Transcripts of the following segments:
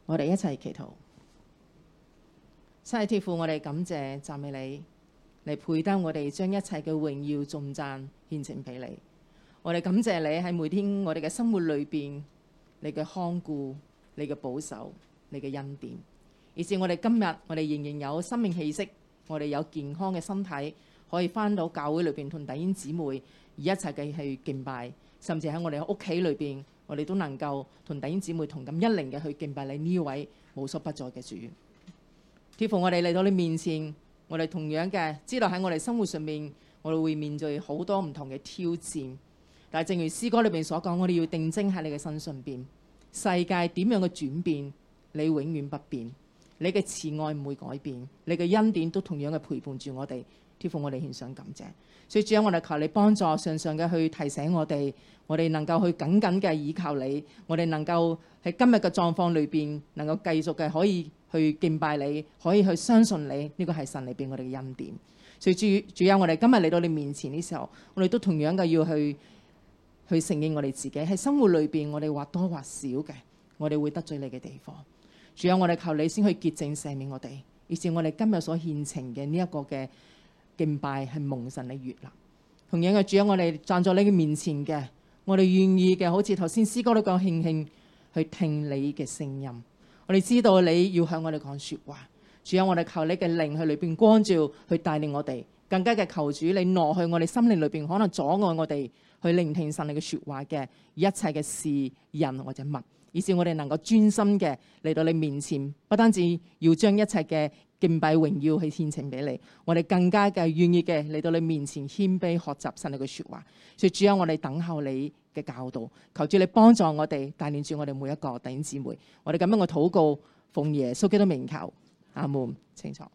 我哋一齊祈禱。真係天父，我哋感謝讚美你，嚟配得我哋將一切嘅榮耀頌讚獻呈俾你。我哋感謝你喺每天我哋嘅生活裏邊，你嘅看顧、你嘅保守、你嘅恩典，以至我哋今日我哋仍然有生命氣息，我哋有健康嘅身體，可以返到教會裏邊同弟兄姊妹而一齊嘅去敬拜，甚至喺我哋屋企裏邊，我哋都能夠同弟兄姊妹同咁一靈嘅去敬拜你呢位無所不在嘅主。天父，我哋嚟到你面前，我哋同樣嘅知道喺我哋生活上面，我哋會面對好多唔同嘅挑戰。但係正如詩歌裏邊所講，我哋要定睛喺你嘅身上邊。世界點樣嘅轉變，你永遠不變，你嘅慈愛唔會改變，你嘅恩典都同樣嘅陪伴住我哋。天父，我哋獻上感謝。所以主啊，我哋求你幫助常常嘅去提醒我哋，我哋能夠去緊緊嘅倚靠你，我哋能夠喺今日嘅狀況裏邊能夠繼續嘅可以去敬拜你，可以去相信你，呢個係神裏邊我哋嘅恩典。所以主啊，我哋今日嚟到你面前嘅時候，我哋都同樣嘅要去承認我哋自己喺生活裏邊，我哋或多或少嘅，我哋會得罪你嘅地方。主啊，我哋求你先去潔淨赦免我哋，以至我哋今日所獻呈嘅呢一個嘅敬拜係蒙神嘅悅納。同樣嘅主啊，我哋站在你嘅面前嘅，我哋願意嘅，好似頭先詩歌都講，慶慶去聽你嘅聲音。我哋知道你要向我哋講說話，主啊，我哋求你嘅靈去裏邊光照，去帶領我哋，更加嘅求主你挪去我哋心靈裏邊可能阻礙我哋去聆聽神你嘅說話嘅一切嘅事人或者物，以致我哋能夠專心嘅嚟到你面前，不單止要將一切嘅敬拜榮耀去獻呈俾你，我哋更加嘅願意嘅嚟到你面前謙卑學習神你嘅說話。所以主啊，我哋等候你嘅教導，求主你幫助我哋，帶領住我哋每一個弟兄姊妹。我哋咁樣嘅禱告，奉耶穌基督名求，阿門。清楚。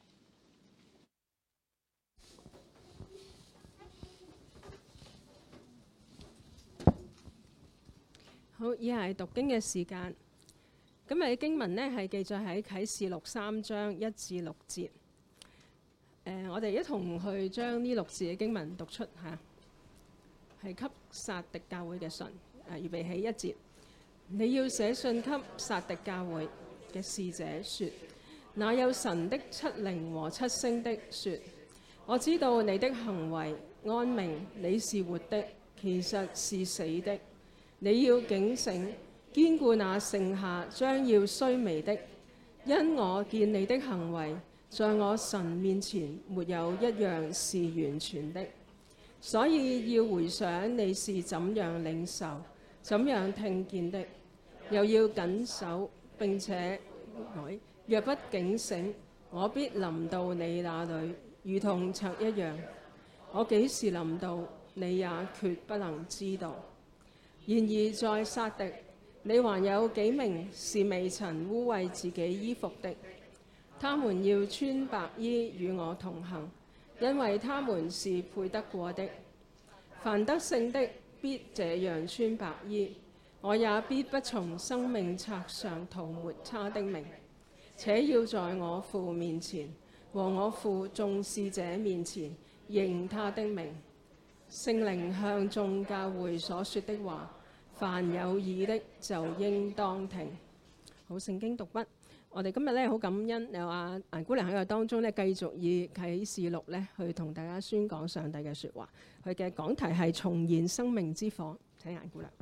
好，以下係讀經嘅時間。今日嘅經文呢係記載喺啟示錄3章1至6節。我哋一同去將呢6字嘅經文讀出嚇，係給撒狄教會嘅信。預備起1節，你要寫信給撒狄教會嘅使者說：那有神的7靈和7星的說，我知道你的行為，按名你是活的，其實是死的。你要警醒，堅固那剩下將要衰微的，因我見你的行為，在我神面前沒有一樣是完全的。所以要回想你是怎樣領受、怎樣聽見的，又要謹守並且改。若不警醒，我必臨到你那裏，如同賊一樣。我幾時臨到，你也決不能知道。然而在撒狄，你還有幾名是未曾污穢自己衣服的，他們要穿白衣與我同行，因為他們是配得過的。凡得勝的必這樣穿白衣，我也必不從生命冊上塗抹他的名，且要在我父面前和我父眾使者面前認他的名。聖靈向眾教會所說的話，凡有耳的就應當聽。好，聖經讀畢。我哋今日咧好感恩，有阿顏姑娘喺個當中咧，繼續以啟示錄咧去同大家宣講上帝嘅説話。佢嘅講題係重燃生命之火。請顏姑娘。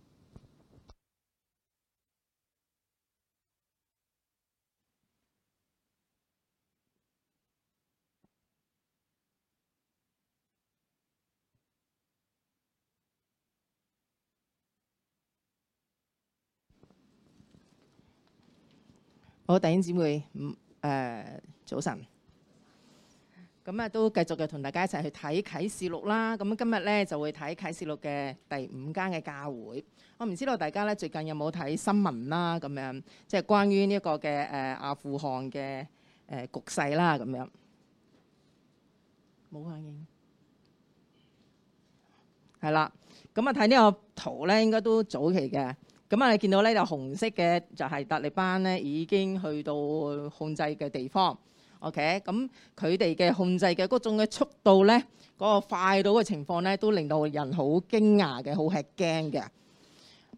好，弟兄姊妹，早晨。咁啊，都繼續嘅同大家一齊去睇啟示錄啦。咁今日咧就會睇啟示錄嘅第5間嘅教會。我唔知道大家咧最近有冇睇新聞啦，咁樣即係關於呢一個嘅阿富汗嘅局勢啦，咁樣冇反應。係啦，咁啊睇呢個圖咧，應該都早期嘅。咁啊，你見到咧就紅色嘅就係塔利班咧已經去到控制嘅地方。OK， 咁佢哋嘅控制嘅嗰種嘅速度咧，嗰個快到嘅情況咧，都令到人好驚訝嘅，好吃驚嘅。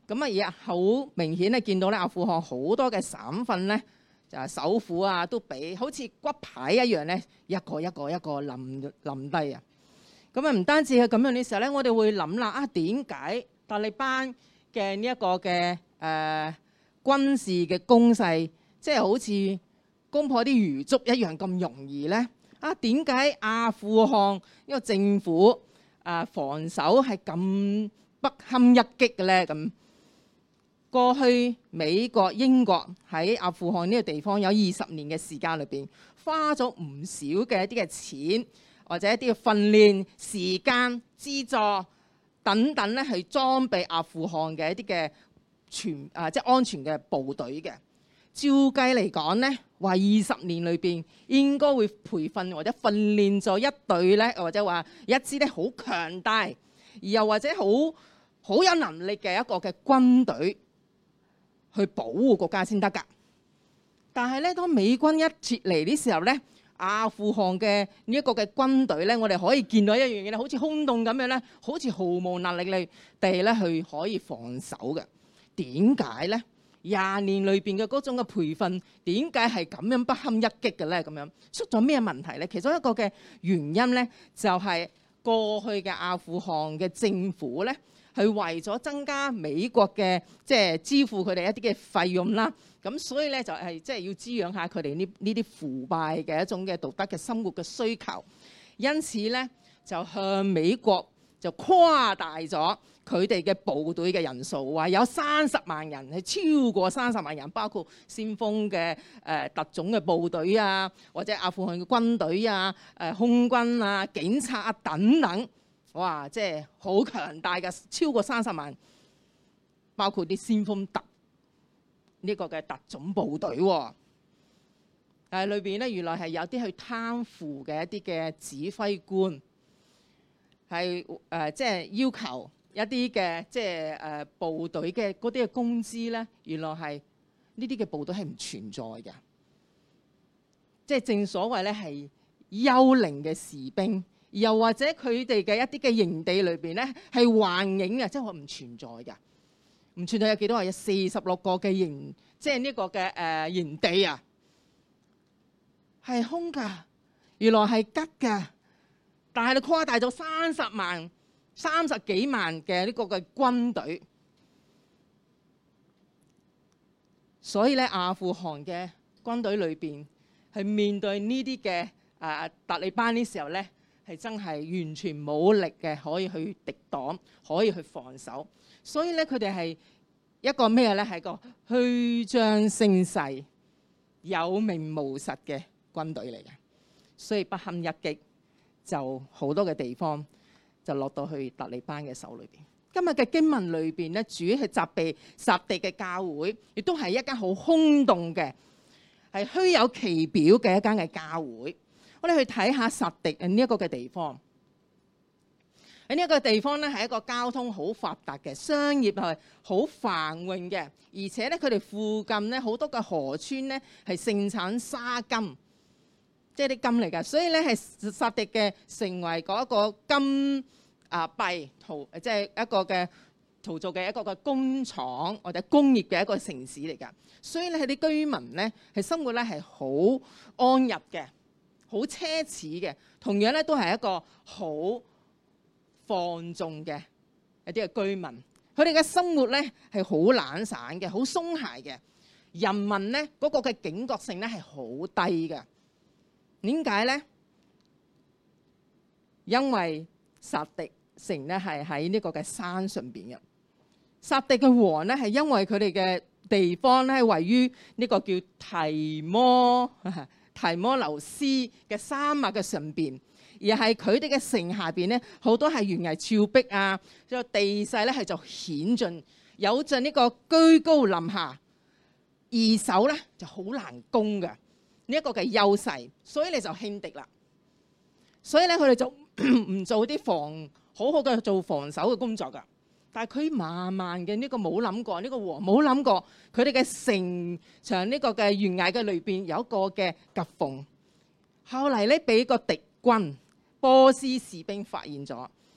咁而好明顯咧，見到咧阿富汗好多嘅省份咧，就係首府啊，都俾好似骨牌一樣咧，一個冧低啊！咁啊，唔單止係咁樣嘅時候咧，我哋會諗啦，點解塔利班嘅呢一個嘅軍事嘅攻勢，即係好似攻破啲魚粥一樣咁容易咧？點解阿富汗呢個政府防守係咁不堪一擊嘅咧？咁過去美國、英國喺阿富汗呢個地方有20年嘅時間裏邊，花咗唔少嘅一啲嘅錢或者一啲嘅訓練時間、資助等等咧，去裝備阿富汗嘅一啲嘅即係安全嘅部隊嘅。照計嚟講咧，話20年裏邊應該會培訓或者訓練咗一隊咧，或者話一支咧好強大，而又或者好有能力嘅一個嘅軍隊去保護國家先得㗎。但係咧，當美軍一撤離嘅時候咧，阿富汗嘅呢一個嘅軍隊咧，我哋可以見到一樣嘢咧，好似空洞咁樣咧，好似毫無能力地咧去可以防守嘅。點解咧？20年裏邊嘅嗰種嘅培訓，點解係咁樣不堪一擊嘅咧？咁樣出咗咩問題咧？其中一個嘅原因咧，就係過去嘅阿富汗嘅政府咧，係為咗增加美國嘅即係支付佢哋一啲嘅費用啦。咁所以咧就係即係要滋養下佢哋呢啲腐敗嘅一種嘅道德嘅生活嘅需求，因此咧就向美國就誇大咗佢哋嘅部隊嘅人數，話有30萬人，係超過30萬人，包括先鋒嘅特種嘅部隊啊，或者阿富汗嘅軍隊啊、空軍啊、警察啊等等，哇！即係好強大嘅，超過30萬，包括啲先鋒呢個嘅特種部隊喎。但係裏邊咧，原來係有啲去貪腐嘅一啲嘅指揮官，係即係要求一啲嘅即係部隊嘅嗰啲嘅工資咧，原來係呢啲嘅部隊係唔存在嘅。即係正所謂咧係幽靈嘅士兵，又或者佢哋嘅一啲嘅營地裏邊咧係幻影嘅，即係話唔存在嘅。唔存在有幾多啊？有46個嘅營，即係呢個嘅營地啊，係空㗎。原來係吉㗎，但係你誇大咗30幾萬嘅呢個嘅軍隊，所以咧阿富汗嘅軍隊裏邊係面對呢啲嘅塔利班呢時候咧，係真係完全冇力嘅，可以去敵擋，可以去防守。所以咧，佢哋係一個咩咧？係個虛張聲勢、有名無實嘅軍隊嚟嘅，所以不堪一擊，就好多嘅地方就落到去塔利班嘅手裏邊。今日嘅經文裏邊咧，主要係責備撒狄嘅教會，亦都係一間好空洞嘅、係虛有其表嘅一間嘅教會。我哋去睇下撒狄呢一個嘅地方。喺呢一個地方咧，係一個交通好發達嘅，商業係好繁榮嘅，而且咧佢哋附近咧好多嘅河川咧係盛產沙金，即係啲金嚟㗎，所以咧係撒狄嘅成為嗰一個金幣即係一個嘅陶造嘅一個嘅工廠或者工業嘅一個城市嚟㗎，所以咧係啲居民咧係生活咧係好安逸嘅，好奢侈嘅，同樣咧都係一個好放縱嘅一啲嘅居民，佢哋嘅生活咧係好懶散嘅，好鬆懈嘅。人民咧嗰個嘅警覺性咧係好低嘅。點解咧？因為撒狄城咧係喺呢個嘅山上邊嘅。撒狄嘅王咧係因為佢哋嘅地方咧位於呢個叫提摩留斯嘅山脈嘅上邊。而係佢哋嘅城下邊咧，好多係懸崖峭壁啊，個地勢咧係就險峻，有著呢個居高臨下，易守咧就好難攻嘅呢一個嘅優勢，所以你就輕敵啦。所以咧佢哋就唔做啲好好嘅做防守嘅工作㗎。但係佢慢慢嘅呢個冇諗過，呢個王冇諗過佢哋嘅城牆呢個嘅懸崖嘅裏邊有一個嘅夾縫，後嚟咧俾個敵軍波斯士兵發現咗，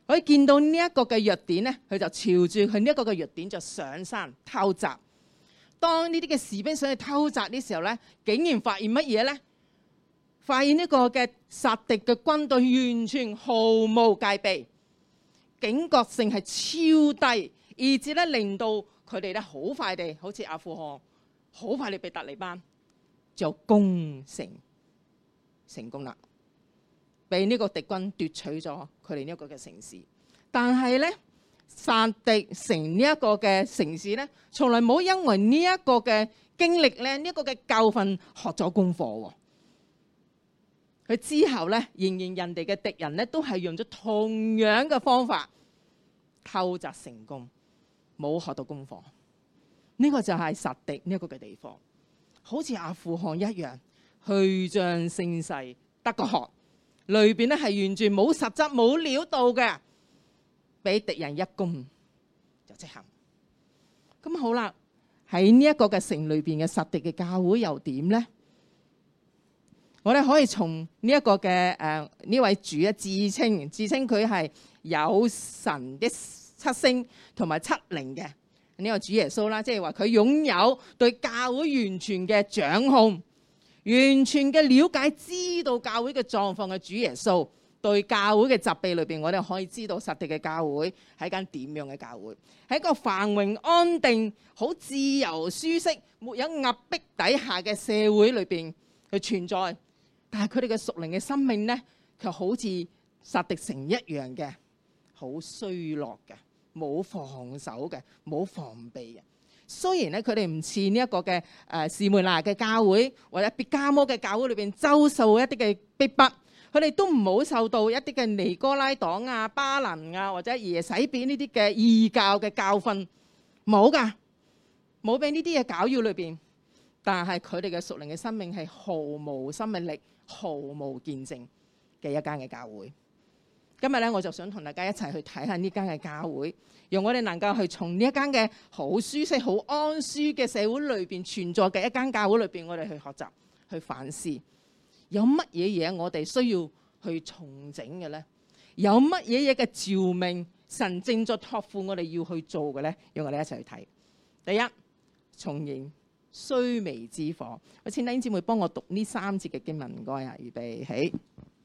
佢見到呢一個嘅弱點咧，佢就朝住佢呢一個嘅弱點就上山偷襲。當呢啲嘅士兵想去偷襲嘅時候咧，竟然發現乜嘢咧？發現呢個嘅撒狄嘅軍隊完全毫無戒備，警覺性係超低，以致咧令到佢哋咧好快地，好似阿富汗，好快地被塔利班就攻城成功啦，被呢個敵軍奪取咗佢哋呢一個嘅城市。但係咧，撒狄城呢一個嘅城市咧，從來冇因為呢一個嘅經歷咧，呢一個嘅教訓學咗功課喎。佢之後咧，仍然人哋嘅敵人咧，都係用咗同樣嘅方法偷襲成功，冇學到功課。呢個就係撒狄呢一個嘅地方，好似阿富汗一樣，虛張聲勢得個學，裏邊咧係完全冇實質冇料到嘅，俾敵人一攻就即行。咁好啦，喺呢一個嘅城裏邊嘅撒狄嘅教會又點咧？我哋可以從呢一個嘅呢位主啊，自稱佢係有神的七星同埋七靈嘅呢個主耶穌啦，即係話佢擁有對教會完全嘅掌控、完全嘅了解、知道教會嘅狀況嘅主耶穌，對教會嘅責備裏邊，我哋可以知道撒狄嘅教會係一間點樣嘅教會，喺一個繁榮安定、好自由舒適、沒有壓迫底下嘅社會裏邊去存在。但係佢哋嘅屬靈嘅生命咧，卻好似撒狄城一樣嘅，好衰落嘅，冇防守嘅，冇防備嘅。雖然咧佢哋唔似呢一個嘅士梅拿嘅教會或者別迦摩嘅教會裏邊周受一啲嘅逼迫，佢哋都唔好受到一啲嘅尼哥拉黨啊、巴林啊或者耶洗別呢啲嘅異教嘅教訓，冇㗎，冇俾呢啲嘢攪擾裏邊。但係佢哋嘅屬靈嘅生命係毫無生命力、毫無見證嘅一間嘅教會。今日咧，我就想同大家一齊去睇下呢間嘅教會，讓我哋能夠去從呢一間嘅好舒適、好安舒嘅社會裏邊存在嘅一間教會裏邊，我哋去學習、去反思，有乜嘢嘢我哋需要去重整嘅咧？有乜嘢嘢嘅召命神正在託付我哋要去做嘅咧？讓我哋一齊去睇。第一，重燃須彌之火。我請弟兄姊妹幫我讀呢3節嘅經文，唔該啊，預備起。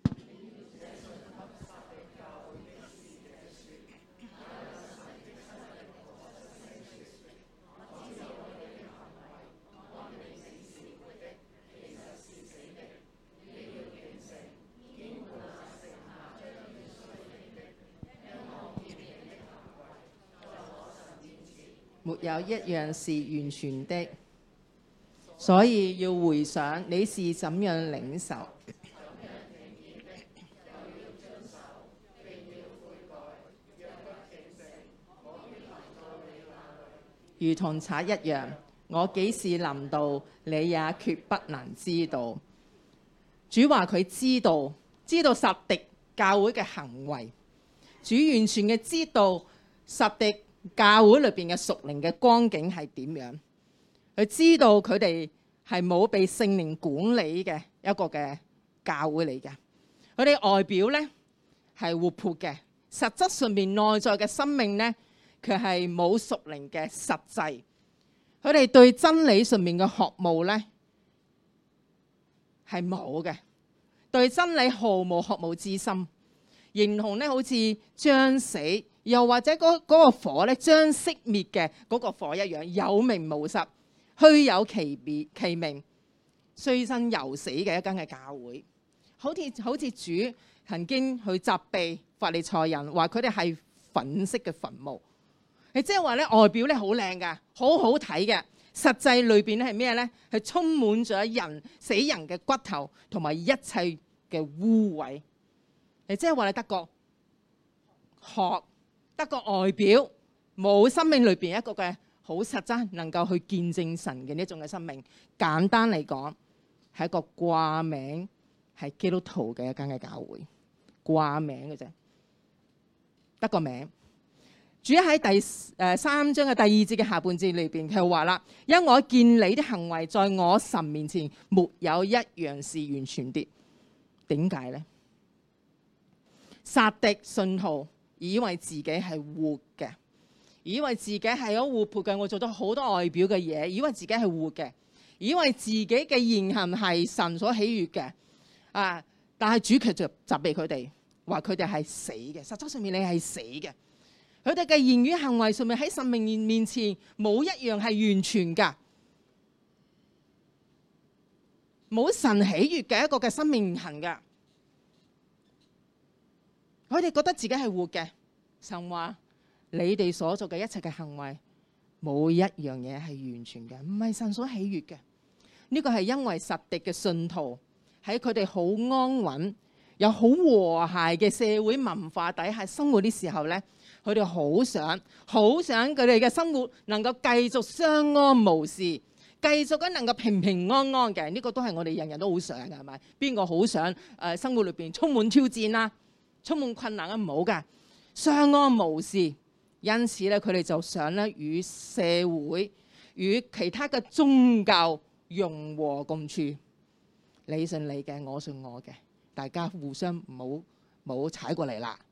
沒有一樣是完全的，所以要回想你是怎樣領受，如同賊一樣。我幾時臨到，你也決不能知道。主話佢知道撒狄教會嘅行為，主完全嘅知道撒狄教會裏邊嘅屬靈嘅光景係點樣，佢知道佢哋係冇被聖靈管理嘅一個嘅教會嚟嘅。佢哋外表咧係活潑嘅，實質上面內在嘅生命咧，佢係冇屬靈嘅實際。佢哋對真理上面嘅學務咧係冇嘅，對真理毫無學務之心，形同咧好似將死，又或者嗰個火咧將熄滅嘅嗰個火一樣，有名無實，虛有其名，雖生猶死嘅一間嘅教會。好似主曾經去責備法利賽人，話佢哋係粉飾嘅墳墓。你即係話咧，外表咧好靚㗎，好好睇嘅，實際裏邊咧係咩咧？係充滿咗死人嘅骨頭同埋一切嘅污穢。你即係話你得個學，得個外表，冇生命裏邊一個嘅好實質能夠去見證神嘅呢種嘅生命。簡單嚟講，係一個掛名係基督徒嘅一間嘅教會，掛名嘅啫，得個名。主喺第3章嘅第2節嘅下半節裏邊，佢話啦：因我見你的行為在我神面前沒有一樣是完全的。點解呢？撒狄信徒以為自己係活嘅，以為自己係好活潑嘅，我做咗好多外表嘅嘢，以為自己係活嘅，以為自己嘅言行係神所喜悅嘅，但係主卻就責備佢哋，話佢哋係死嘅。實質上面你係死嘅，佢哋嘅言語行為上面喺神面前冇一樣係完全噶，冇神喜悅嘅一個嘅生命行噶。佢哋覺得自己係活嘅，神話你哋所做嘅一切嘅行為，冇一樣嘢係完全嘅，唔係神所喜悅嘅。呢個係因為實敵嘅信徒喺佢哋好安穩、有好和諧嘅社會文化底下生活的時候呢，佢哋好想佢哋嘅生活能夠繼續相安無事，繼續咁能夠平平安安嘅。呢個都係我哋人人都好想嘅，係咪？邊個好想生活裏邊充滿挑戰啦？充滿困難啊，唔好噶，相安無事。因此咧，佢哋就想咧與社會、與其他嘅宗教融和共處。你信你嘅，我信我嘅，大家互相唔好踩過嚟啦。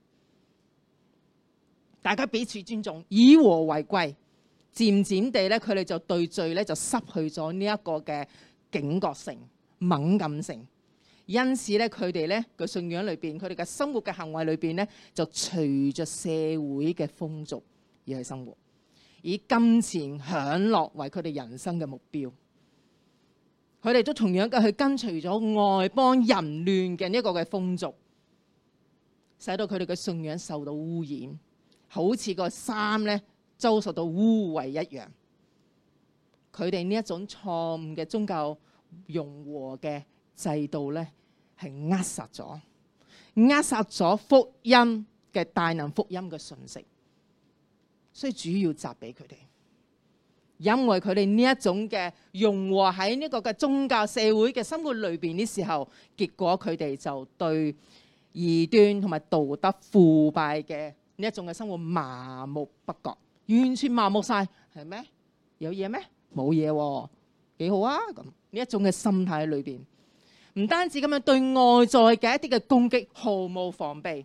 大家彼此尊重，以和為貴。漸漸地咧，佢哋就對罪咧就失去咗呢一個嘅警覺性、敏感性。因此咧，佢哋咧個信仰裏邊，佢哋嘅生活嘅行為裏邊咧，就隨着社會嘅風俗而去生活，以金錢享樂為佢哋人生嘅目標。佢哋都同樣嘅去跟隨咗外邦淫亂嘅呢個嘅風俗，使到佢哋嘅信仰受到污染，好似個衫咧遭受到污穢一樣。佢哋呢一種錯誤嘅宗教融和嘅制度咧，係扼殺咗福音嘅大能福音嘅信息，所以主要責備佢哋，因為佢哋呢一種嘅融和喺呢個嘅宗教社會嘅生活裏邊嘅時候，結果佢哋就對異端同埋道德腐敗嘅呢一種嘅生活麻木不覺，完全麻木晒，係咩？有嘢咩？冇嘢喎，幾好啊！咁呢一種嘅心態喺裏邊。唔單止咁樣，對外在嘅一啲嘅攻擊毫無防備，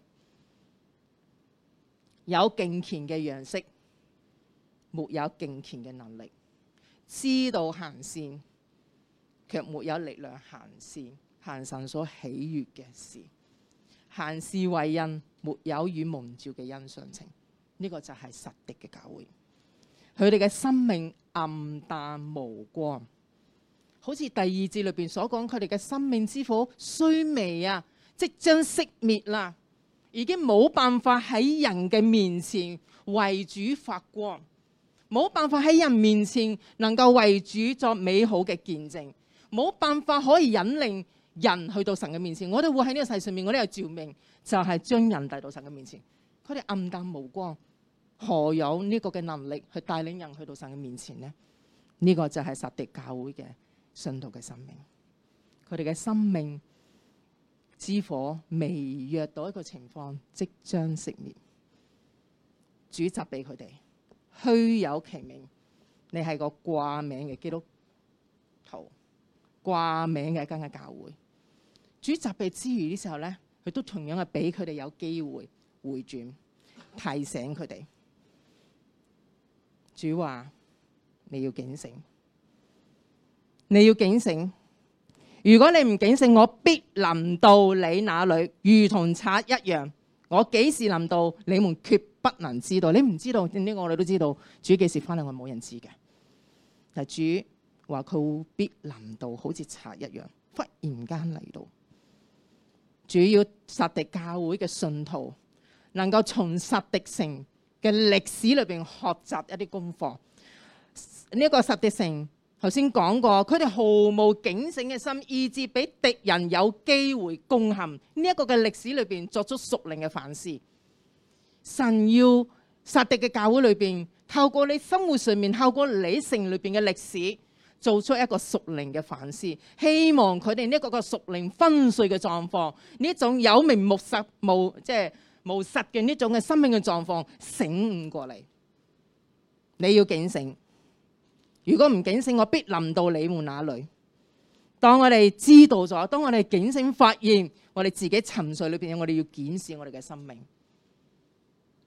有敬虔嘅樣式，沒有敬虔嘅能力，知道行善，卻沒有力量行善，行神所喜悅嘅事，行事為人，沒有與蒙召嘅恩相稱。呢個就係實敵嘅教會，佢哋嘅生命暗淡無光。好似第二節裏邊所講，佢哋嘅生命之火衰微啊，即將熄滅啦，已經冇辦法喺人嘅面前為主發光，冇辦法喺人面前能夠為主作美好嘅見證，冇辦法可以引領人去到神嘅面前。我哋會喺呢個世上面，我哋有召命，就係將人帶到神嘅面前。佢哋暗淡無光，何有呢個嘅能力去帶領人去到神嘅面前呢？呢個就係實敵教會嘅信徒嘅生命，佢哋嘅生命之火微弱到一個情況，即將熄滅。主責備佢哋虛有其名，你係個掛名嘅基督徒，掛名嘅一間嘅教會。主責備之餘嘅時候咧，佢都同樣係俾佢哋有機會回轉，提醒佢哋。主話你要警醒。你要警醒，如果你唔警醒，我必臨到你那裏，如同賊一樣。我幾時臨到，你們決不能知道。你唔知道呢個，我哋都知道。主幾時翻嚟，我冇人知嘅。但主話佢必臨到，好似賊一樣，忽然間嚟到。主要實敵教會嘅信徒，能夠從實敵城嘅歷史裏邊學習一啲功課。呢個實敵城，頭先講過，佢哋毫無警醒嘅心，以致俾敵人有機會攻陷。呢一個嘅歷史裏邊作出屬靈嘅反思。神要實敵嘅教會裏邊，透過你生活上面，透過你城裏邊嘅歷史，做出一個屬靈嘅反思。希望佢哋呢一個屬靈昏睡嘅狀況，呢種有名無實無實嘅呢種嘅生命嘅狀況，醒悟過嚟。你要警醒。如果唔警醒，我必臨到你們那裏。當我哋知道咗，當我哋警醒發現我哋自己沉睡裏邊，我哋要檢視我哋嘅生命。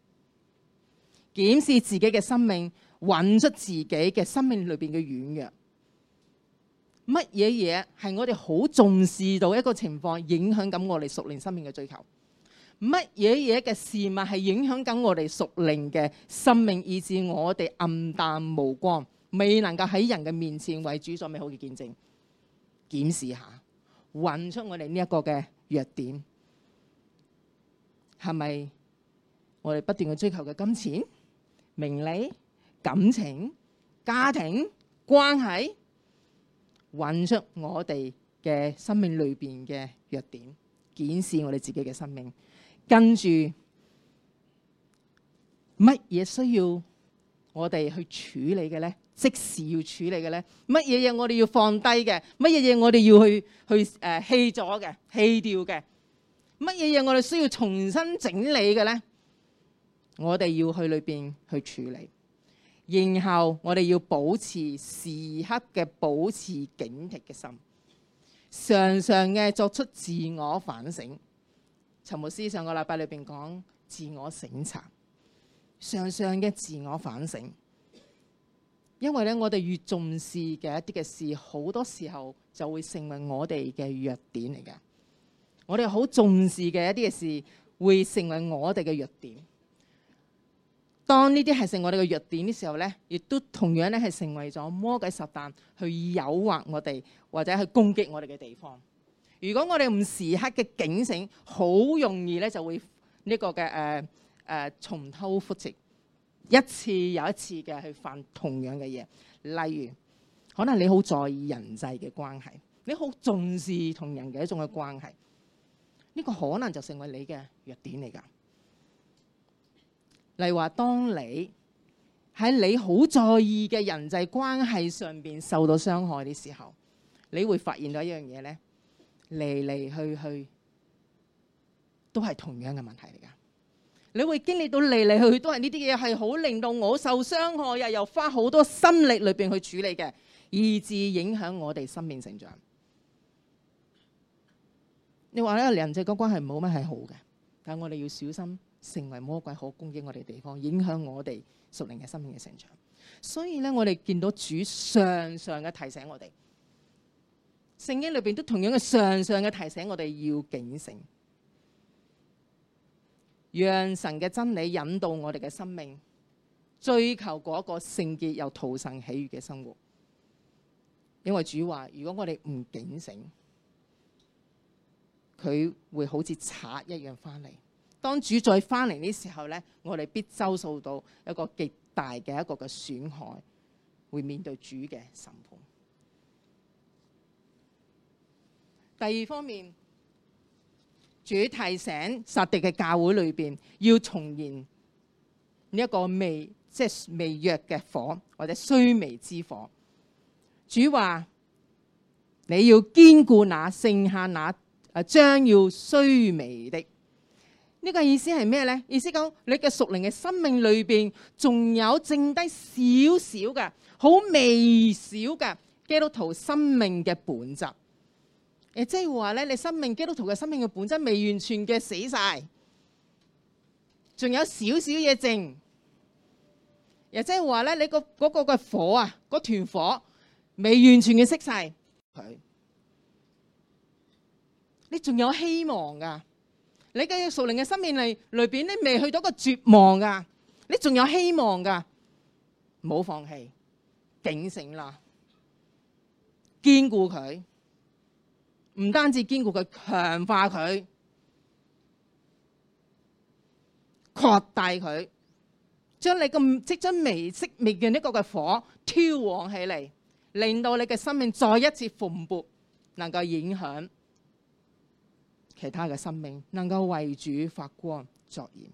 檢視自己嘅生命，揾出自己嘅生命裏邊嘅軟弱。乜嘢嘢係我哋好重視到一個情況，影響緊我哋屬靈生命嘅追求？乜嘢嘢嘅事物係影響緊我哋屬靈嘅生命，以致我哋暗淡無光，未能夠喺人嘅面前為主作美好嘅見證？檢視下，揾出我哋呢一個嘅弱點，係咪我哋不斷去追求嘅金錢、名利、感情、家庭關係？揾出我哋嘅生命裏邊嘅弱點，檢視我哋自己嘅生命，跟住乜嘢需要我哋去處理嘅咧？即時要處理嘅咧？乜嘢嘢我哋要放低嘅？乜嘢嘢我哋要去棄咗嘅、棄掉嘅？乜嘢嘢我哋需要重新整理嘅咧？我哋要去裏邊去處理。然後我哋要保持時刻嘅保持警惕嘅心，常常嘅作出自我反省。陳牧師上個禮拜裏邊講自我省察，常常嘅自我反省。因為咧，我哋越重視嘅一啲嘅事，好多時候就會成為我哋嘅弱點嚟㗎。我哋好重視嘅一啲嘅事，會成為我哋嘅弱點。當呢啲係成為我哋嘅弱點嘅時候咧，亦都同樣咧係成為咗魔鬼撒旦去誘惑我哋或者去攻擊我哋嘅地方。如果我哋唔時刻嘅警醒，好容易咧就會呢個嘅重蹈覆轍，一次又一次嘅去犯同樣嘅嘢。例如，可能你好在意人際嘅關係，你好重視同人嘅一種嘅關係，呢個可能就成為你嘅弱點嚟㗎。例如話，當你喺你好在意嘅人際關係上邊受到傷害嘅時候，你會發現到一樣嘢咧，嚟嚟去去都係同樣嘅問題嚟㗎。你會經歷到嚟嚟去去都係呢啲嘢，係好令到我受傷害，又花好多心力裏邊去處理嘅，以致影響我哋生命成長。你話咧，人際嘅關係冇乜係好嘅，但係我哋要小心成為魔鬼可攻擊我哋嘅地方，影響我哋屬靈嘅生命嘅成長。所以咧，我哋見到主常常嘅提醒我哋，聖經裏邊都同樣嘅常常嘅提醒我哋要警醒，讓神嘅真理引導我哋嘅生命，追求嗰個聖潔又討神喜悅嘅生活。因為主話，如果我哋唔警醒，佢會好似賊一樣翻嚟。當主再翻嚟呢時候咧，我哋必遭受到一個極大嘅一個嘅損害，會面對主嘅審判。第二方面，主提醒撒狄嘅教會裏邊要重燃呢一個微弱嘅火，或者衰微之火。主話你要堅固那剩下那將要衰微的。呢個意思係咩咧？意思講你嘅屬靈嘅生命裏邊仲有剩低少少嘅好微小嘅基督徒生命嘅本質。即係話咧，你生命基督徒嘅生命嘅本質未完全嘅死晒，仲有少少嘢剩。亦即係話咧，你嗰個嘅火啊，嗰團火未完全嘅熄晒佢，你仲有希望噶。你嘅屬靈嘅生命裏邊咧，未去到個絕望噶，你仲有希望噶，唔好放棄，警醒啦，堅固佢，唔單止堅固佢，強化佢，擴大佢，將你咁即將微熄滅嘅呢個嘅火挑旺起嚟，令到你嘅生命再一次蓬勃，能夠影響其他嘅生命，能夠為主發光作鹽，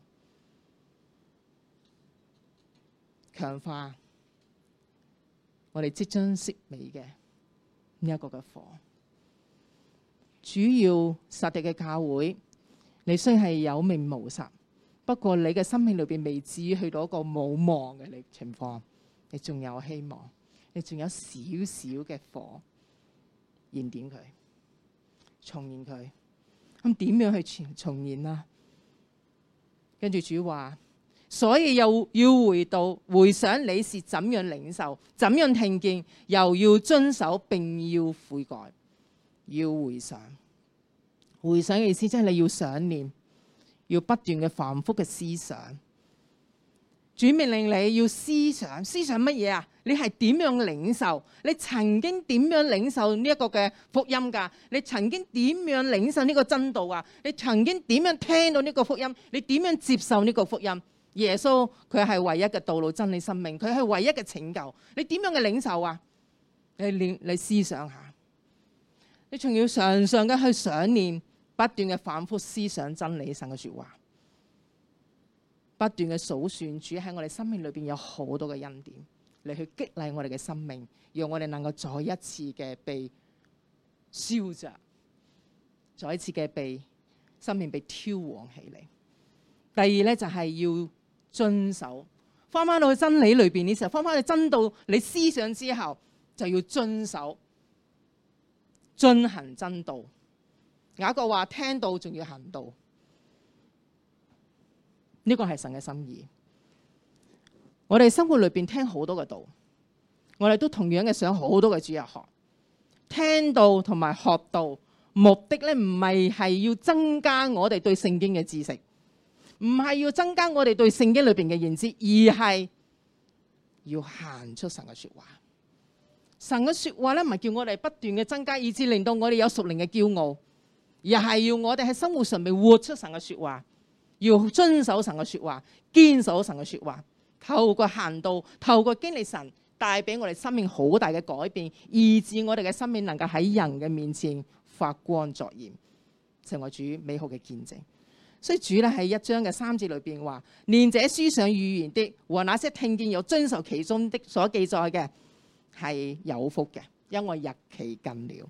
強化我哋即將熄微嘅呢一個嘅火。主要撒狄嘅教會，你雖係有名無實，不過你嘅生命裏邊未至於去到一個冇望嘅情況，你仲有希望，你仲有少少嘅火燃點佢，重燃佢。咁點樣去重燃啊？跟住主話， 所以又要回想你是怎樣領受、怎樣聽見，又要遵守並要悔改，要回想。回想嘅意思即係你要想念，要不斷嘅反覆嘅思想。主命令你要思想，思想乜嘢啊？你係點樣領受？你曾經點樣領受呢一個嘅福音㗎？你曾經點樣領受呢個真道啊？你曾經點樣聽到呢個福音？你點樣接受呢個福音？耶穌佢係唯一嘅道路、真理、生命，佢係唯一嘅拯救。你點樣嘅領受啊？你思想下，你仲要常常嘅去想念，不斷嘅反覆思想真理神嘅說話，不斷嘅數算主喺我哋生命裏邊有好多嘅恩典，嚟去激勵我哋嘅生命，讓我哋能夠再一次嘅被燒着，再一次嘅被生命被挑旺起嚟。第二咧就係要遵守，翻到去真理裏邊嘅時候，翻去真道你思想之後，就要遵守、遵行真道。有一個話聽道仲要行道，呢個係神嘅心意。我哋生活裏邊聽好多嘅道，我哋都同樣嘅上好多嘅主日學，聽道同埋學道，目的咧唔係要增加我哋對聖經嘅知識，唔係要增加我哋對聖經裏邊嘅認知，而係要行出神嘅說話。神嘅說話咧唔係叫我哋不斷嘅增加，以致令到我哋有屬靈嘅驕傲，而係要我哋喺生活上面活出神嘅說話，要遵守神嘅說話，堅守神嘅說話，透過行道，透過經歷神帶俾我哋生命好大嘅改變，以致我哋嘅生命能夠喺人嘅面前發光作鹽，成為主美好嘅見證。所以主咧喺1章嘅3節裏邊話：念這書上預言的和那些聽見又遵守其中的所記載嘅係有福嘅，因為日期近了。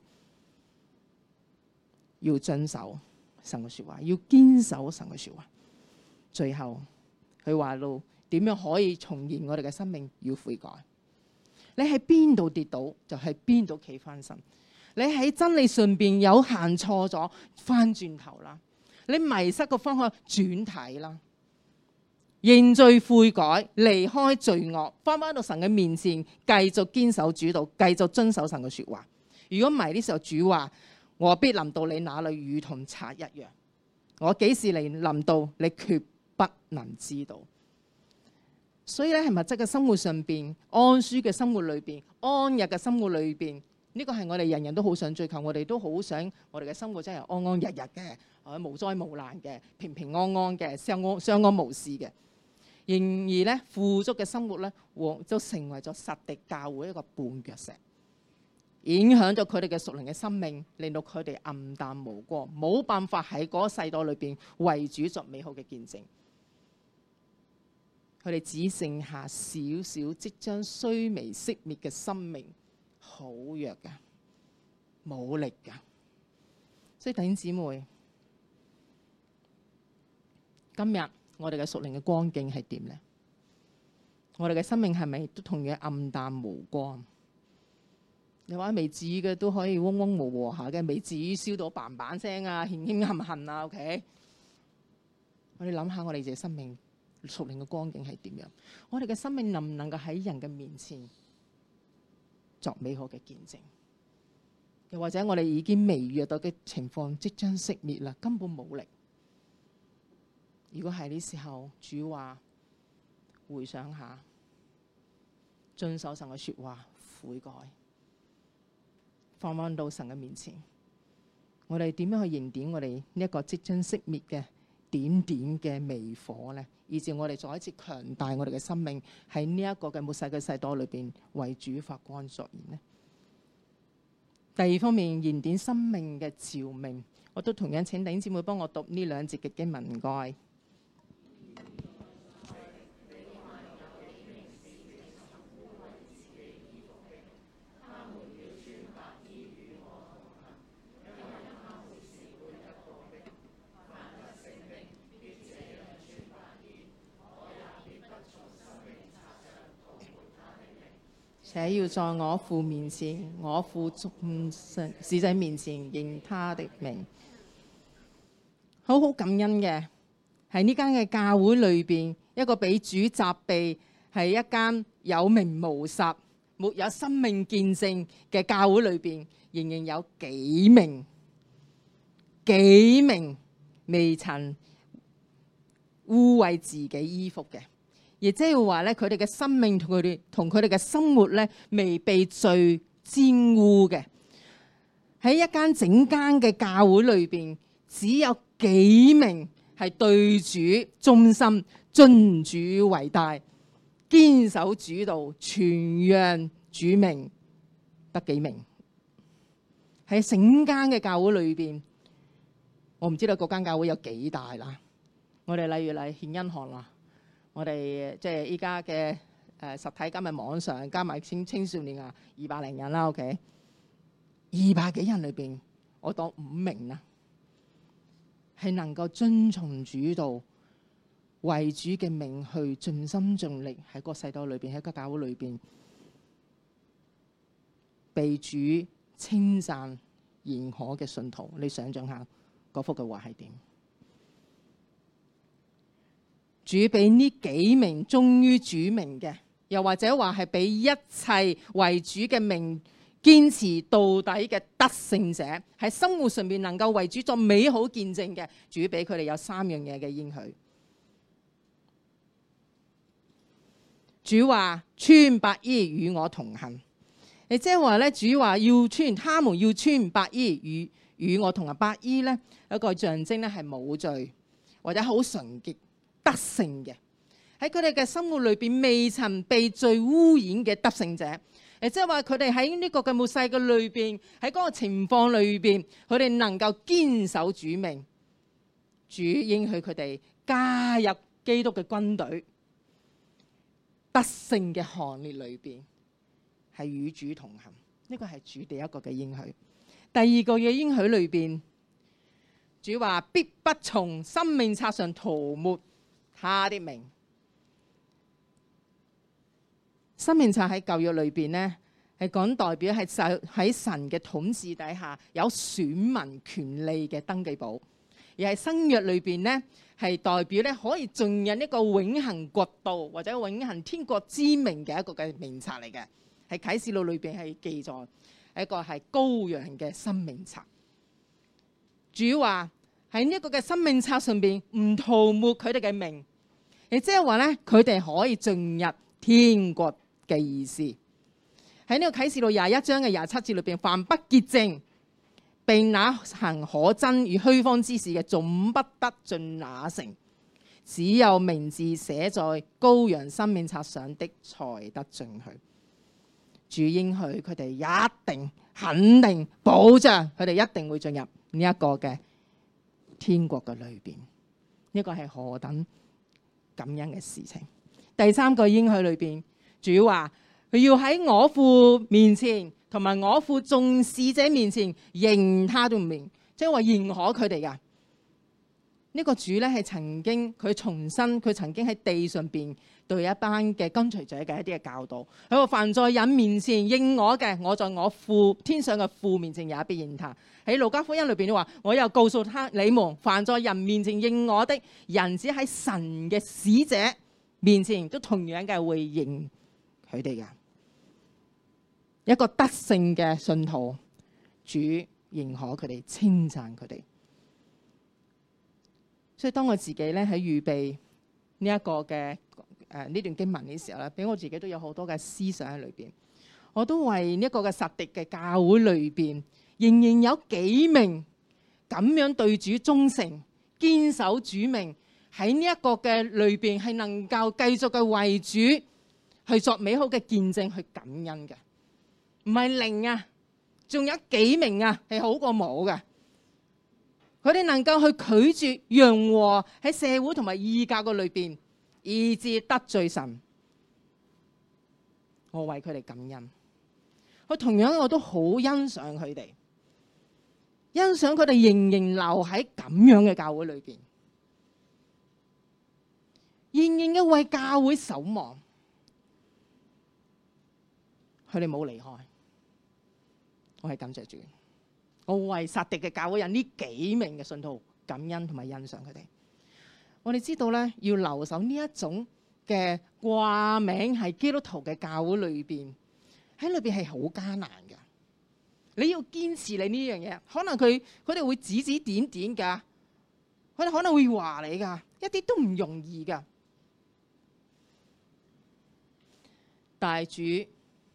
要遵守神嘅說話，要堅守神嘅說話。最後佢話到點樣可以重現我哋嘅生命？要悔改。你喺邊度跌倒，就喺邊度企翻身。你喺真理上邊有行錯咗，翻轉頭啦。你迷失個方向，轉睇啦。認罪悔改，離開罪惡，翻到神嘅面前，繼續堅守主道，繼續遵守神嘅說話。如果唔係呢時候，主話：我必臨到你那裏，如同賊一樣。我幾時嚟臨到，你決不能知道。所以咧，喺物質嘅生活上邊，安舒嘅生活裏邊，安逸嘅生活裏邊，呢個係我哋人人都好想追求，我哋都好想我哋嘅生活真係安安逸逸嘅，無災無難嘅，平平安安嘅，相安無事嘅。然而咧，富足嘅生活咧，就成為咗撒狄教會一個絆腳石，影響咗佢哋嘅屬靈嘅生命，令到佢哋暗淡無光，冇辦法喺嗰個世代裏邊為主作美好嘅見證。佢哋只剩下少少即將衰微熄滅嘅生命，好弱㗎，冇力㗎。所以弟兄姊妹，今日我哋嘅屬靈嘅光景係點呢？我哋嘅生命係咪都同樣暗淡無光？你話未至於嘅都可以嗡嗡和和下嘅，未至於燒到嘭嘭聲啊、輕輕冚冚啊。OK， 我哋諗下我哋嘅生命屬靈嘅光景係點樣？我哋嘅生命能唔能夠喺人嘅面前作美好嘅見證？又或者我哋已經微弱到嘅情況即將熄滅啦，根本冇力。如果係呢時候，主話回想下，遵守神嘅說話，悔改，翻到神嘅面前，我哋點樣去燃點我哋呢一個即將熄滅嘅點點嘅微火呢？以致我哋再一次強大我哋嘅生命喺呢一個嘅末世嘅世代裏邊為主發光作鹽呢？第二方面，燃點生命嘅照明，我都同樣請弟兄姊妹幫我讀呢2節嘅經文，唔該。且要在我父面前，我父眾使者面前認他的名。好好感恩嘅，喺呢間嘅教會裏邊， 一個俾主責備係一間有名無實、沒有生命見證嘅教會裏邊，仍然有幾名未曾污穢自己衣服嘅，亦即係話咧，佢哋嘅生命同佢哋嘅生活咧，未被罪沾污嘅。喺一間整間嘅教會裏邊，只有幾名係對主忠心、尊主為大、堅守主道、傳揚主名，得幾名？喺整間嘅教會裏邊，我唔知道嗰間教會有幾大啦。我哋例如嚟獻恩堂啦，我哋即係依家嘅實體加埋網上加埋青少年啊，200零人啦 ，OK。200幾人裏邊，我當5名啦，係能夠遵從主道，為主嘅名去盡心盡力喺個世代裏邊，喺個教會裏邊，被主稱讚認可嘅信徒。你想象下嗰幅嘅畫係點？主俾呢幾名忠於主名嘅，又或者話係俾一切為主嘅名堅持到底嘅得勝者，喺生活上面能夠為主作美好見證嘅，主俾佢哋有3樣嘢嘅應許。主話穿白衣與我同行，亦即係話咧，主話要穿，他們要穿白衣與我同行。白衣咧，有一個象徵咧係冇罪或者好純潔得勝嘅，喺佢哋嘅生活裏邊未曾被罪污染嘅得勝者。即係話佢哋喺呢個嘅末世嘅裏邊，喺嗰個情況裏邊，佢哋能夠堅守主名，主應許佢哋加入基督嘅軍隊，得勝嘅行列裏邊係與主同行。呢個係主第一個嘅應許。第二個嘅應許裏邊，主話必不從生命冊上塗抹他的名。生命冊喺舊約裏邊呢，係講代表係喺神嘅統治底下有選民權利嘅登記簿，而係新約裏邊呢，係代表咧可以進入一個永恆國度或者永恆天國之名嘅一個嘅名冊嚟嘅，喺啟示錄裏邊係記載一個係羔羊嘅生命冊。主話喺呢一個嘅生命冊上邊唔塗抹佢哋嘅名，亦即係話咧佢哋可以進入天國嘅意思。喺呢個啟示錄21章嘅27節裏邊，凡不潔淨並那行可憎與虛謊之事嘅，總不得進那城。只有名字寫在羔羊生命冊上的，才得進去。主應許佢哋一定、肯定、保障佢哋一定會進入呢一個嘅天國嘅裏邊。呢個係何等感恩嘅事情。第三個應許裏邊，主話佢要喺我父面前同埋我父眾使者面前認他的名，即係話認可佢哋噶。呢個主咧係曾經佢重申佢曾經喺地上邊對一班嘅跟隨者嘅一啲嘅教導。佢話凡在人面前認我嘅，我在我父天上嘅父面前也必認他。喺路加福音裏邊都話，我又告訴他你們，凡在人面前認我的，人子喺神嘅使者面前都同樣嘅會認佢哋噶。一個得勝嘅信徒，主認可佢哋，稱讚佢哋。所以當我自己咧喺預備呢一個嘅呢段經文嘅時候咧，俾我自己都有好多嘅思想喺裏邊。我都為呢一個嘅撒狄嘅教會裏邊，仍然有幾名咁樣對主忠誠、堅守主名，喺呢一個嘅裏邊係能夠繼續嘅為主去作美好嘅見證，去感恩嘅。唔係零啊，仲有幾名啊係好過冇嘅。佢哋能夠去拒絕讓和喺社會同埋異教嘅裏邊，以致得罪神，我為佢哋感恩。我同樣我都好欣賞佢哋，欣賞佢哋仍然留喺咁樣嘅教會裏邊，仍然嘅為教會守望。佢哋冇離開，我係感謝主。我為撒狄嘅教會人呢幾名嘅信徒感恩同埋欣賞佢哋。 我哋知道咧，要留守呢一種嘅掛名係基督徒嘅教會裏邊，喺裏邊係好艱難嘅。你要堅持你呢樣嘢，可能佢哋會指指點點㗎，佢哋可能會話你㗎，一啲都唔容易㗎。但係主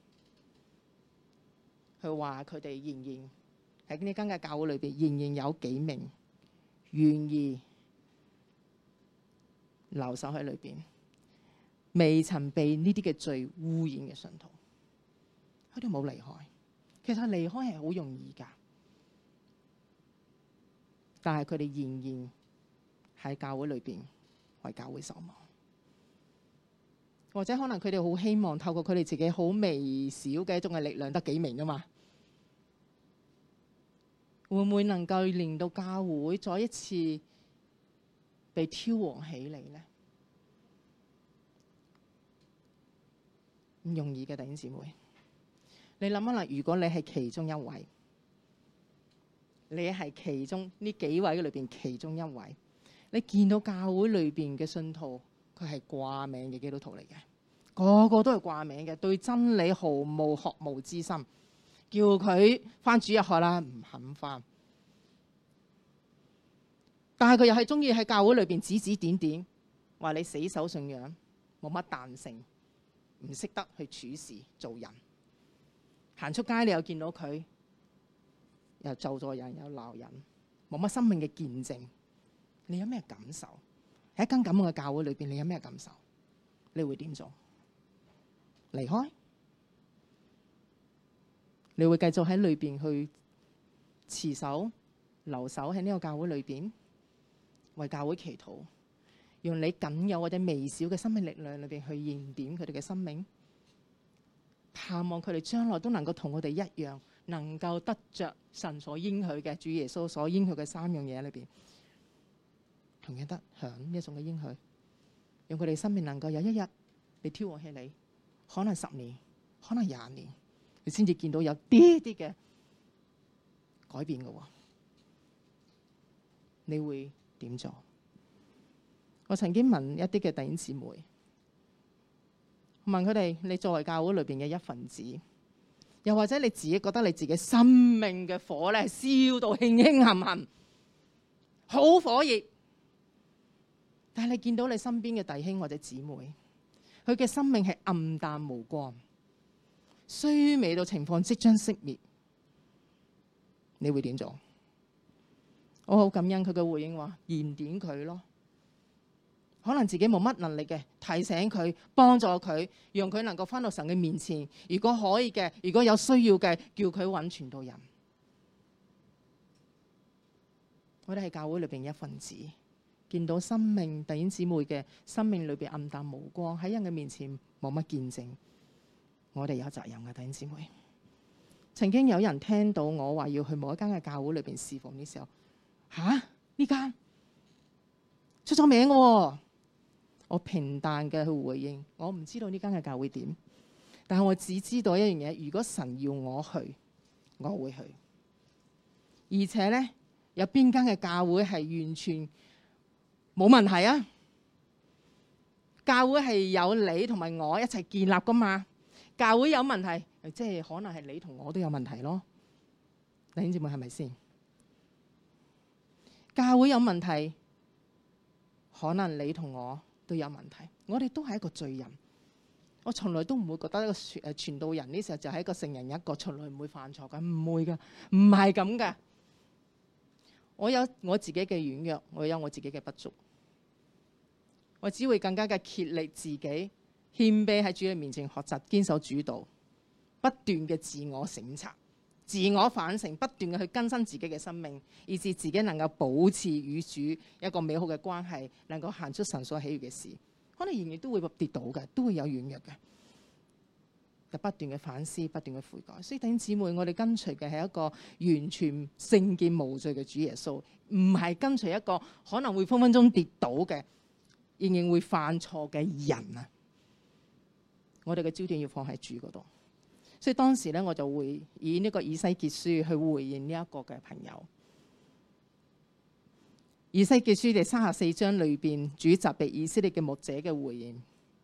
佢話佢哋仍然喺呢間嘅教會裏邊，仍然有幾名願意留守喺裏邊，未曾被呢啲嘅罪污染嘅信徒，佢哋冇離開。其實離開係好容易㗎，但係佢哋仍然喺教會裏邊為教會守望，或者可能佢哋好希望透過佢哋自己好微小嘅一種嘅力量，得幾名㗎嘛，會唔會能夠令到教會再一次被挑旺起嚟呢？唔容易嘅，弟兄姊妹。你諗一諗，如果你係其中一位，你係其中呢幾位裏邊其中一位，你見到教會裏邊嘅信徒，佢係掛名嘅基督徒嚟嘅，個個都係掛名嘅，對真理毫無學無之心，叫佢返主日學啦，唔肯返。但係佢又係中意喺教會裏邊指指點點，話你死守信仰，冇乜彈性，唔識得去處事做人。行出街你又見到佢，又咒詛人，又鬧人，冇乜生命嘅見證。你有咩感受？喺一間咁嘅教會裏邊，你有咩感受？你會點做？離開？你會繼續喺裏邊去持守、留守喺呢個教會裏邊，為教會祈禱，用你僅有或者微小嘅生命力量裏邊去燃點佢哋嘅生命？盼望佢哋將來都能夠同我哋一樣，能夠得着神所應許嘅，主耶穌所應許嘅3樣嘢裏邊，同樣得享一種嘅應許，讓佢哋生命能夠有一日你挑旺起你，可能10年，可能20年，你先至見到有啲啲嘅改變嘅。你會點做？我曾經問一啲嘅弟兄姊妹，問佢哋：你作為教會裏邊嘅一份子，又或者你自己覺得你自己生命嘅火咧燒到興興冚冚，好火熱，但係你見到你身邊嘅弟兄或者姊妹，佢嘅生命係暗淡無光，衰微到情況即將熄滅，你會點做？我好感恩佢嘅回應話：燃點佢咯。可能自己冇乜能力嘅，提醒佢，幫助佢，讓佢能夠返到神嘅面前。如果可以嘅，如果有需要嘅，叫佢揾傳道人。我哋係教會裏邊一份子，見到生命弟兄姊妹嘅生命裏邊暗淡無光，喺人嘅面前冇乜見證，我哋有責任嘅弟兄姊妹。曾經有人聽到我話要去某一間嘅教會裏邊侍奉嘅時候，呢間出咗名嘅喎。我平淡嘅去回應，我唔知道呢間嘅教會點，但係我只知道一樣嘢：如果神要我去，我會去。而且呢，有邊間嘅教會係完全冇問題啊？教會係有你同埋我一齊建立噶嘛？教會有問題，即係可能係你同我都有問題咯。弟兄姊妹係咪先？教會有問題，可能你同我都有問題，我哋都係一個罪人。我從來都唔會覺得一個傳道人呢時候就係一個聖人一個，從來唔會犯錯㗎，唔會㗎，唔係咁㗎。我有我自己嘅軟弱，我有我自己嘅不足，我只會更加嘅竭力自己謙卑喺主嘅面前學習，堅守主道，不斷嘅自我省察、自我反省，不斷嘅去更新自己嘅生命，以致自己能夠保持與主一個美好嘅關係，能夠行出神所喜悅嘅事。可能仍然都會跌倒嘅，都會有軟弱嘅，就不斷嘅反思，不斷嘅悔改。所以弟兄姊妹，我哋跟隨嘅係一個完全聖潔無罪嘅主耶穌，唔係跟隨一個可能會分分鐘跌倒嘅，仍然會犯錯嘅人啊！我哋嘅焦點要放喺主嗰度。所以當時咧，我就會以呢個以西結書去回應呢一個嘅朋友。 以西結書第34章裏邊，主責備以色列嘅牧者嘅回應。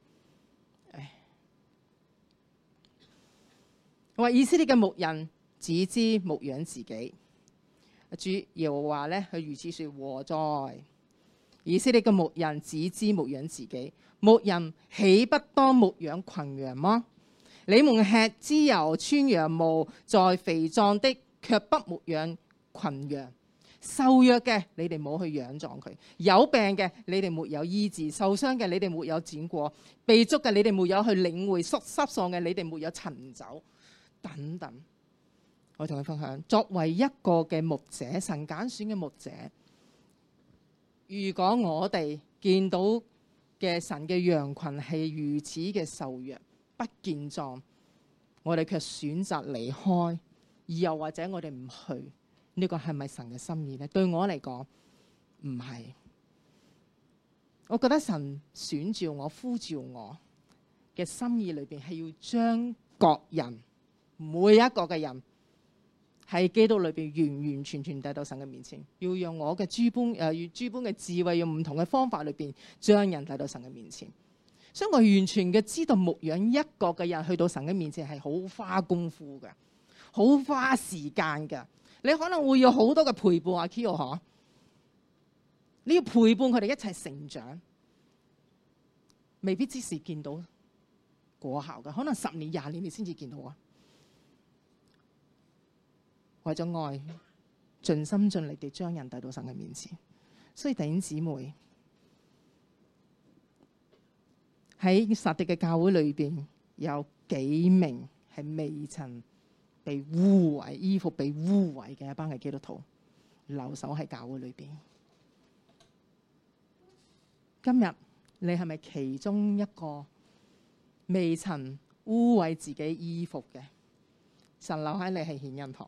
話以色列嘅牧人只知牧養自己，主耶和華咧，佢如此說：禍哉！以色列嘅牧人只知牧養自己，牧人豈不當牧養群羊嗎？你們吃脂油穿羊毛，在肥壯的卻不牧養群羊。瘦弱嘅你哋冇去養壯佢，有病嘅你哋沒有醫治，受傷嘅你哋沒有剪過，被捉嘅你哋沒有去領會，濕喪嘅你哋沒有尋走，等等。我同你分享，作為一個嘅牧者，神揀選嘅牧者，如果我哋見到嘅神嘅羊群係如此嘅瘦弱不健壯，我哋卻選擇離開，又或者我哋唔去，呢個係咪神嘅心意呢？對我嚟講唔係。我覺得神選召我、呼召我嘅心意裏邊係要將各人每一個嘅人喺基督裏邊完完全全帶到神嘅面前，要用我嘅諸般嘅智慧，用唔同嘅方法裏邊將人帶到神嘅面前。所以我完全嘅知道牧養一個嘅人去到神嘅面前係好花功夫嘅，好花時間嘅。你可能會有好多嘅陪伴啊 Kyo 嗬，你要陪伴佢哋一齊成長，未必即時見到果效嘅，可能10年20年你先至見到啊。為咗愛，盡心盡力地將人帶到神嘅面前。所以弟兄姊妹喺撒狄嘅教會裏邊，有幾名係未曾被污穢、衣服被污穢嘅一班嘅基督徒留守喺教會裏邊。今日你係咪其中一個未曾污穢自己衣服嘅？神留喺你係顯恩堂。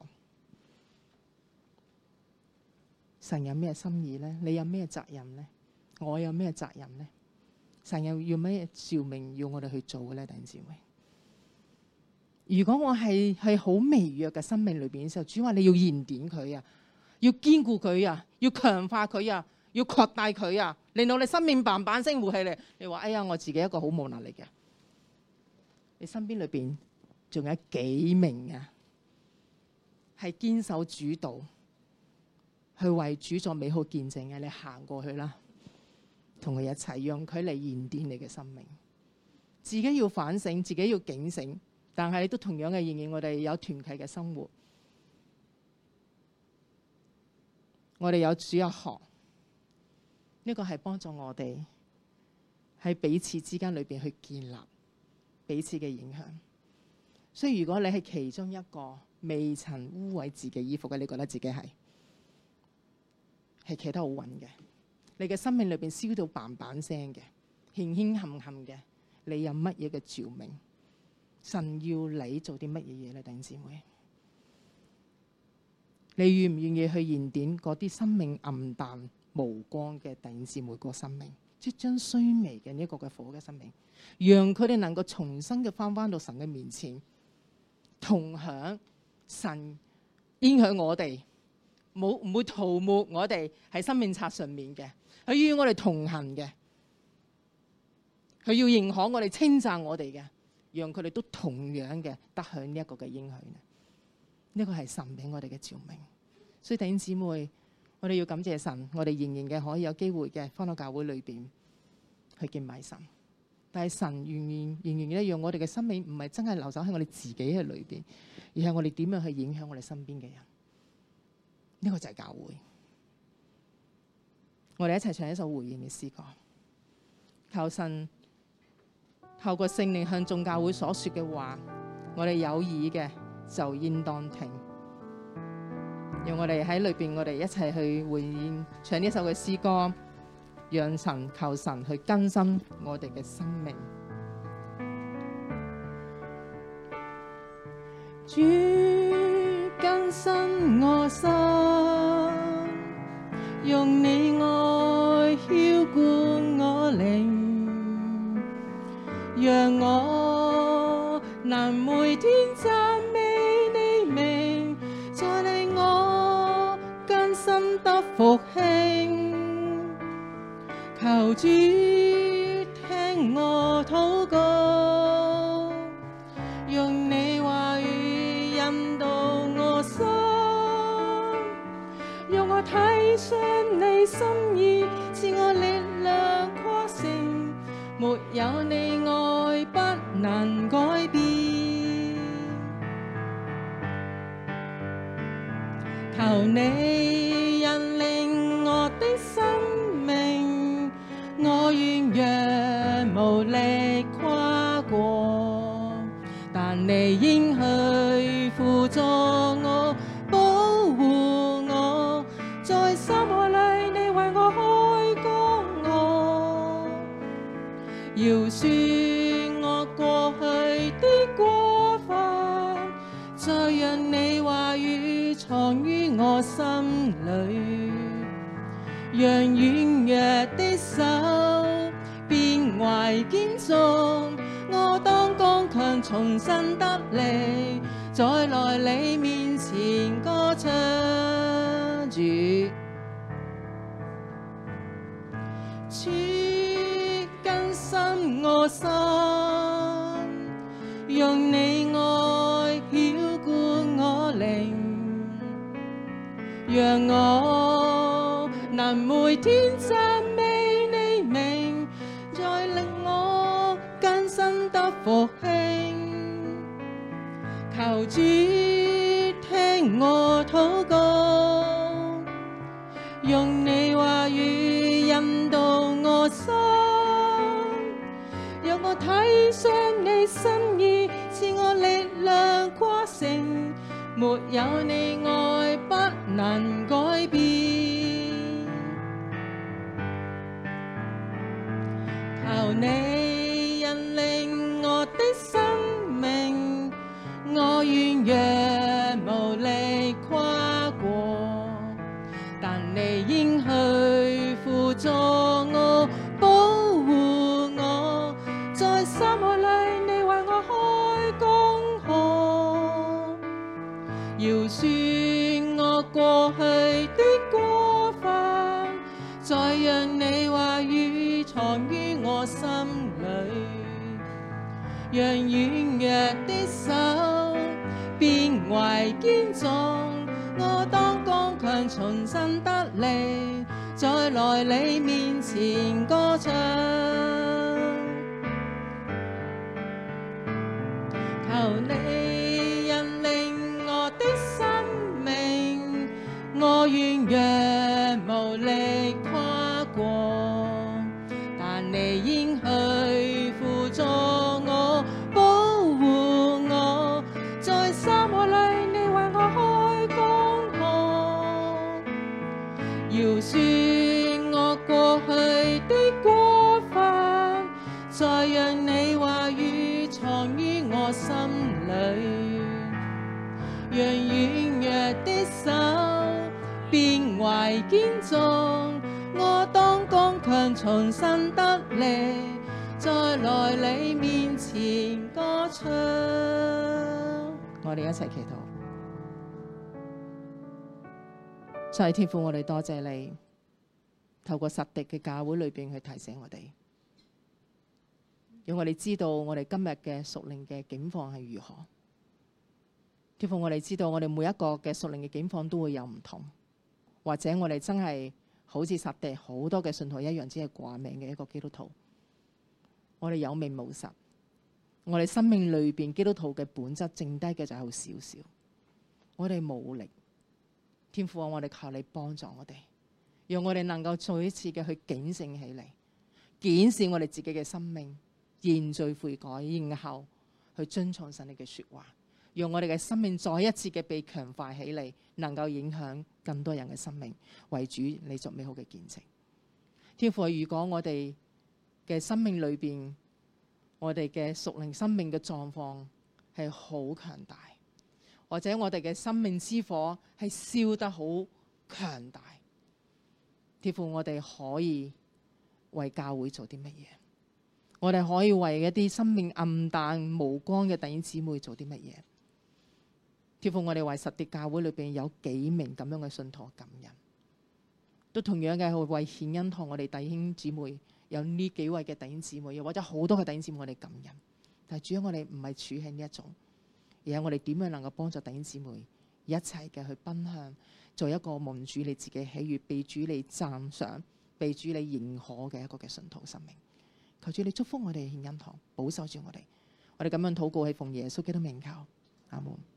神有咩心意呢？你有咩責任呢？我有咩責任呢？神又要咩召命要我哋去做嘅呢？弟兄姊妹，如果我係好微弱嘅生命裏邊嘅時候，主話你要燃點佢啊，要堅固佢啊，要強化佢啊，要擴大佢啊，令到你生命嘭嘭聲活起嚟。你話哎呀，我自己一個好無能力嘅，你身邊裏邊仲有幾名啊，係堅守主道，去為主作美好見證嘅，你行過去啦，同佢一齊，讓佢嚟燃點你嘅生命。自己要反省，自己要警醒，但係都同樣嘅仍然我哋有團契嘅生活，我哋有主日學，呢個係幫助我哋喺彼此之間裏邊去建立彼此嘅影響。所以如果你係其中一個未曾污穢自己衣服嘅，你覺得自己係企得好穩嘅，你嘅生命裏邊燒到嘭嘭聲嘅，輕輕冚冚嘅，你有乜嘢嘅召命？神要你做啲乜嘢嘢咧？弟兄姊妹，你願唔願意去燃點嗰啲生命暗淡無光嘅弟兄姊妹個生命，即將衰微嘅呢個嘅火嘅生命，讓佢哋能夠重新嘅翻到神嘅面前，同享神應許我哋。唔會塗抹我哋喺生命冊上面嘅，佢要與我哋同行嘅，佢要認可我哋、稱讚我哋嘅，讓佢哋都同樣嘅得享呢一個嘅應許。呢個係神俾我哋嘅召命。所以弟兄姊妹，我哋要感謝神，我哋仍然嘅可以有機會嘅返到教會裏邊去敬拜神。但係神仍然咧，讓我哋嘅生命唔係真係留守喺我哋自己嘅裏邊，而係我哋點樣去影響我哋身邊嘅人。呢個就係教會，我哋一齊唱一首回應嘅詩歌，求神透過聖靈向眾教會所說嘅話，我哋有耳嘅就應當聽。讓我哋喺裏邊，我哋一齊去回應唱呢首嘅詩歌，讓神求神去更新我哋嘅生命。主更新我心，用你愛澆灌我靈，讓我能每天讚美你名，再令我更深得復興。 求主聽我禱告，用你話語引導我心，讓我體恤你心意，賜我力量跨勝，沒有你愛不能改變。求你引領我的生命，我軟弱無力跨過，但你應許輔助我，保護我，在深海裏你為我開江河，饒恕我過去的過犯，再讓你話語藏於我心裏，讓軟弱的手變為堅壯，我當剛強重新得力，再來你面前歌唱。主更新我心，用你愛澆灌我靈，讓我能每天讚美你名，再令我更新得復興。求主聽我禱告，用你話語引導我心，讓我體恤你心意，賜我力量跨勝，沒有你愛不能改變。求你引領我的生命，我軟弱無力跨過，但你應許輔助我，保護我，在深海裏你為我開江河，饒恕我過去的過犯，再讓你話語藏於我心裏，讓軟弱的手變為堅壯，我當剛強重新得力，再來你面前歌唱。求你引領我的生命，我軟弱無力跨過，但你應許輔助我，保護我，在深海裏你為我開江河，饒恕我過去的過犯，再讓你話語藏於我心裏，讓軟弱的手變為堅壯，我當剛強重新得力，再來你面前歌唱。我哋一齊祈禱。在天父，我哋多謝你透過實地嘅教會裏邊去提醒我哋，讓我哋知道我哋今日嘅屬靈嘅境況係如何。天父，我哋知道我哋每一個嘅屬靈嘅境況都會有唔同，或者我哋真係好似實地好多嘅信徒一樣，只係掛名嘅一個基督徒。我哋有名無實，我哋生命裏邊基督徒嘅本質剩低嘅就係好少少，我哋冇力。天父啊，我哋求你幫助我哋，讓我哋能夠再一次嘅去警醒起嚟，檢視我哋自己嘅生命，認罪悔改，然後去遵從神你嘅說話，讓我哋嘅生命再一次嘅被強化起嚟，能夠影響更多人嘅生命，為主你作美好嘅見證。天父啊，如果我哋嘅生命裏邊，我哋嘅屬靈生命嘅狀況係好強大，或者我哋嘅生命之火係燒得好強大，天父，我哋可以為教會做啲乜嘢？我哋可以為一啲生命暗淡無光嘅弟兄姊妹做啲乜嘢？天父，我哋為實地教會裏邊有幾名咁樣嘅信徒感恩， 都同樣嘅係為獻恩堂我哋弟兄姊妹有呢幾位嘅弟兄姊妹，又或者好多嘅弟兄姊妹我哋感恩。但係主要我哋唔係處喺呢一種，而係我哋點樣能夠幫助弟兄姊妹一齊嘅去奔向做一個蒙主你自己喜悅、被主你讚賞、被主你認可嘅一個嘅信徒生命。求主你祝福我哋獻恩堂，保守住我哋。我哋咁樣禱告係奉耶穌基督名求，阿門。